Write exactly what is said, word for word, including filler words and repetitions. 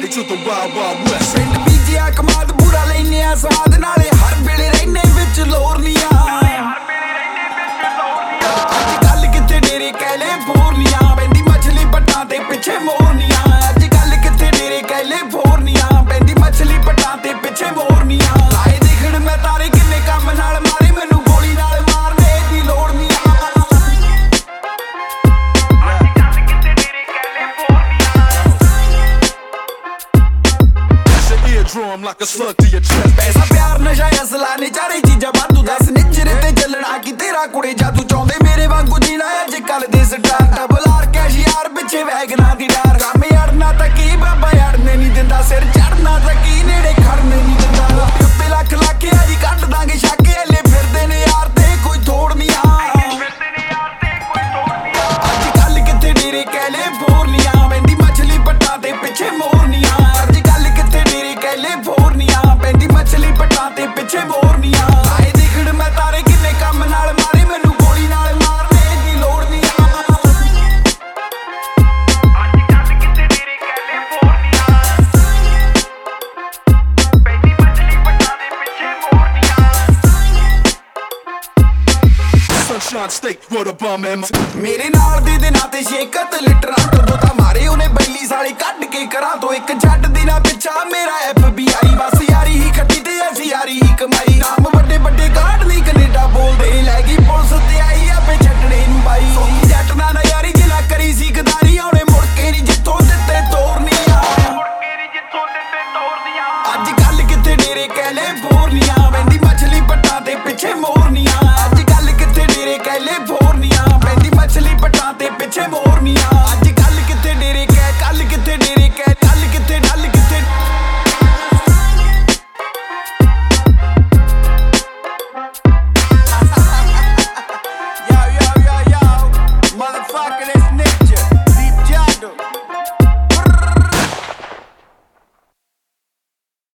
to the wild wild west. ਪਿੰਡ ਬੀਜਿਆ ਕਮਾਦ ਪੂਰਾ ਲੈਨੇ ਆ ਸਵਾਦ ਨਾਲੇ ਹਰ ਵੇਲੇ ਰਹਿਨੇ ਵਿੱਚ ਲੋਰਨੀਆਂ ਅੱਜ ਕੱਲ ਕਿੱਥੇ ਡੇਰੇ ਕਹਿਲੇ ਫੋਰਨੀਆਂ ਪੈਂਦੀ ਮਛਲੀ ਪੱਟਾਂ ਤੇ ਪਿੱਛੇ ਮੋਰਨੀਆਂ ਅੱਜ ਕੱਲ ਕਿੱਥੇ ਡੇਰੇ ਕਹਿਲੇ ਫੋਰਨੀਆਂ ਪੈਂਦੀ ਮਛਲੀ ਪੱਟਾਂ ਤੇ ਪਿੱਛੇ ਮੋਰਨੀਆਂ ਲਾਏ ਦੇਖਣ ਮੈਂ ਤਾਰੇ ਕਿੰਨੇ ਕੰਮ ਨਾਲ ਮਾਰੇ ਮੈਨੂੰ ਗੋਲੀ ਨਾਲ ਮਾਰਨੇ ਦੀ ਲੋੜ ਨਹੀਂ Drum like a slug to your chest. ਪੈਸਾ ਪਿਆਰ ਨਸ਼ਾ ਅਸਲਾ ਨੇ ਚਾਰੇ ਚੀਜ਼ਾਂ ਵਾਧੂ ਦੱਸ ਨਿਚਰੇ ਤੇ ਚੱਲਣਾ ਕੀ ਤੇਰਾ ਕੁੜੇ ਜਾਦੂ ਚਾਹੁੰਦੇ ਮੇਰੇ ਵਾਂਗੂ ਜੀਣਾ ਅੱਜ ਕੱਲ ਦੇ ਸਟਾਰ ਡਬਲ ਆਰ ਕੈਸ਼ ਯਾਰ ਪਿੱਛੇ ਵੈਗਨਾਂ ਦੀ ਡਾਰ ਕੰਮ ਅੜਨਾ ਤਾਂ ਕੀ ਬਾਬਾ ਅੜਨੇ ਨਹੀਂ ਦਿੰਦਾ ਸਿਰ ਚੜਨਾ ਤਾਂ ਕੀ ਨੇੜੇ ਖੜਨੇ ਨਹੀਂ ਦਿੰਦਾ ਉੱਤੇ ਲੱਖ ਲੱਖ ਆਜੀ ਕੱਢ ਦਾਂਗੇ ਛਾਕੇ ਹਲੇ ਫਿਰਦੇ ਨੇ ਯਾਰ ਤੇ ਕੋਈ ਥੋੜ ਨਹੀਂ ਅੱਜ ਕੱਲ ਕਿੱਥੇ ਡੇਰੇ ਕਹਿਲੇ ਫੋਰਨੀਆਂ ਪੈਂਦੀ ਮਛਲੀ ਪੱਟਾਂ ਤੇ ਪਿੱਛੇ ਮੋਰਨੀਆਂ ਅੱਜ ਕੱਲ ਕਿੱਥੇ ਡੇਰੇ ਕਹਿਲੇ ਫੋਰਨੀਆਂ ਪੈਂਦੀ ਮਛਲੀ ਪੱਟਾਂ ਤੇ ਪਿੱਛੇ ਮੋਰਨੀਆਂ ਆਏ ਦੇਖਣ ਮੈਂ ਤਾਰੇ ਕਿੰਨੇ ਕੰਮ ਨਾਲ ਮਾਰੇ ਮੈਨੂੰ ਗੋਲੀ ਨਾਲ ਮਾਰਨੇ ਦੀ ਲੋੜ ਨਹੀਂ ਅੱਜ ਕੱਲ ਕਿੱਥੇ ਡੇਰੇ ਕਹਿਲੇ ਫੋਰਨੀਆਂ ਪੈਂਦੀ ਮਛਲੀ ਪੱਟਾਂ ਤੇ ਪਿੱਛੇ ਮੋਰਨੀਆਂ Sunshine State, wrote a bum and ਮੇਰੇ ਨਾਲ ਦੇ ਦਿਨਾਂ ਤੇ ਛੇਕਤ ਲੀਟਰਾਂ ਤੋਂ ਤਾਂ ਮਾਰੇ ਉਹਨੇ ਬੈਲੀ ਸਾਲੇ ਕੱਢ ਕੇ ਕਰਾਂ ਤੋਂ ਇੱਕ ਜੱਟ ਦੀ ਨਾ ਪਿੱਛਾ ਮੇਰਾ ਐਫ